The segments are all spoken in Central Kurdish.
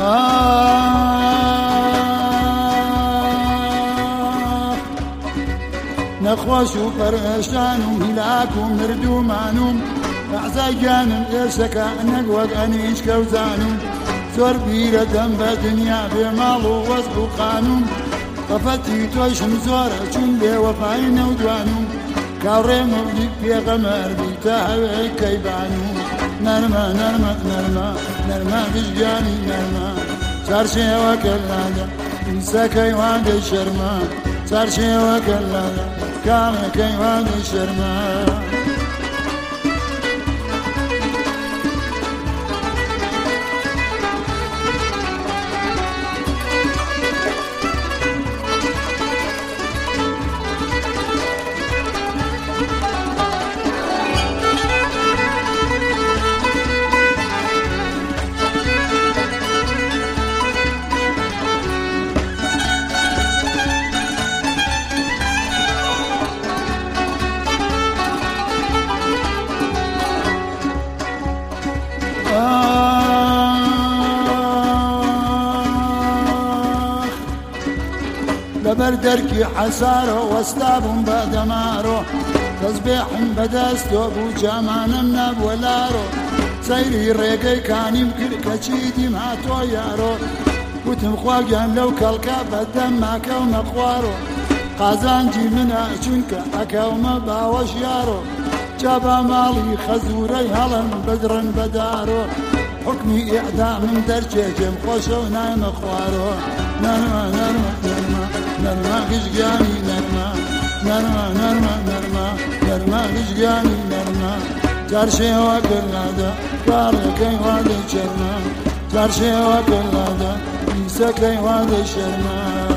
نخوش و پرشانم هلاک و مردومانم عزایانم ئێشەکە نەگوەک ئەنیش کەوزانم زۆر بیرە دەم بە دنیا بێماڵ و وەزع و قانون قەفەتی تۆشم زۆرە چون بێوەفای نەودوانم کاوڕێ مەولید پێغەمبەر بیتە هەوێی کەیبانم نەرمە نەرمە نەرمە نەرمە گشتیانی نەرمە چارشێوە کەلادە ئینسەکەی وادەی شەرمە چارشێوە کەلادە کامەکەی وادەی شەرمە لەبەر دەرکی حەسارۆ وەستابووم بە دەمارۆ تەسبێحم بەدەستۆ بوو جامانم نەبووە لارۆ سەیری ڕێگەی کانیم کرد کە چیدیم هاتۆ یارۆ وتم خواگیان لەو کەڵکە بەدەم ماکەونە خوارۆ قازانجی منە چونکە ئەکەومە باوەش یارۆ جابا ماڵی خەزوورەی هەڵم بدڕن بەدارۆ حکمی ئیعدامم دەرچێکم خۆشە و نایمە خوارۆ نەرمە نەرمە نەرمە نەرمە گشتیانی نەرمە نەرمە نەرمە نەرمە نەرمە گشتیانی نەرمە چارشێوە کەلادە کاڵەکەی وادەی چەرمە چارشێوە کەلادە ئیسەکەی وادەی شەرمە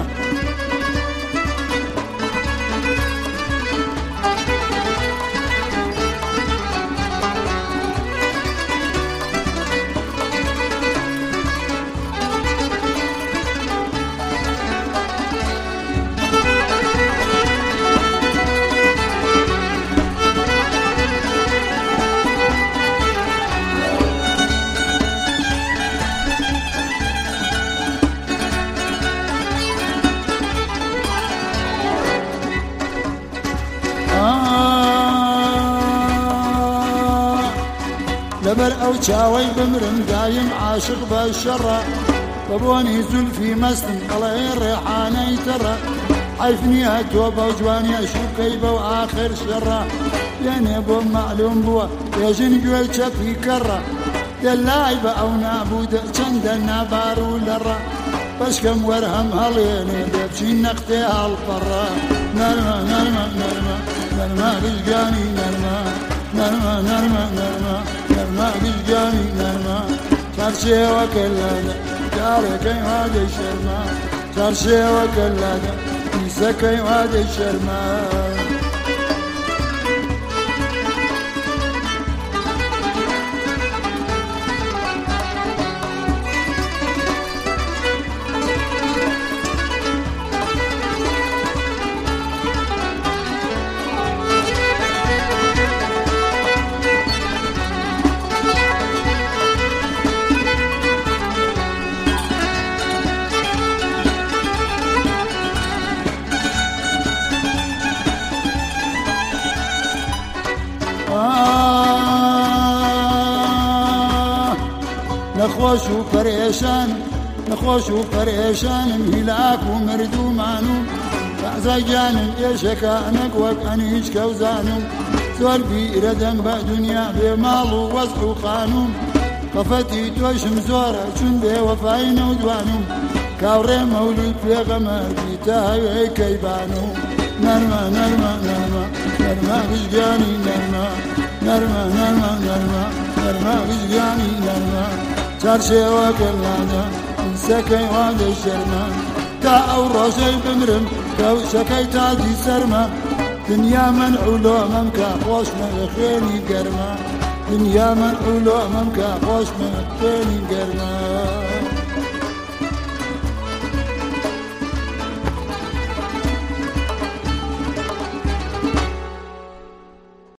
لەبەر ئەو چاوەی بمرم دایم عاشق بە شەڕە بەبۆنی زولفی مەستم ئەڵێ ڕێحانەی تەڕە حەیف نییە تۆ بەو جوانیە شوکەی بەو ئاخر شەڕە یانێ بۆ معلوم بووە بێژن گوێ چەپی کەڕە دەلای بە ئەو نابوودە چەندە نابار و لەڕە بەشکەم وەرهەم هەڵێنێ دەبچین نەختێ هەڵپەڕە نەرمە نەرمە نەرمە نەرمە گشتیانی نەرمە نەرمە نەرمە نەرمە نەرمە گشتیانی نەرمە چارشێوە کەلادە کارەکەی وادەی شەرمە چارشێوە کەلادە ئیسەکەی وادەی شەرمە نەخۆش و پەرێشان نەخۆش و پەرێشانم هیلاک و مردومانم بەعزایانم ئێشەکە نەگوەک ئەنیش کەوزانم زۆر بیرە دەم بە دنیا بێماڵ و وەزع و قانون قەفەتی تۆشم زۆرە چون بێوەفای نەودوانم کاوڕێ مەولید پێغەمبەر بیتە هەوێی کەیبانم نەرمە نەرمە نەرمە نەرمە گشتیانی نەرمە نەرمە نەرمە نەرمە نەرمە گشتیانی نەرمە چارشێوە کەلادە ئیسەکەی وادەی شەرمە تا ئەو ڕۆژەی بمرم کەوشەکەی تاجی سەرمە دنیا منع و لۆمەم کە خۆشمە بە خوێنی گەرمە دنیا منع و لۆمەم کە خۆشمە بە خوێنی گەرمە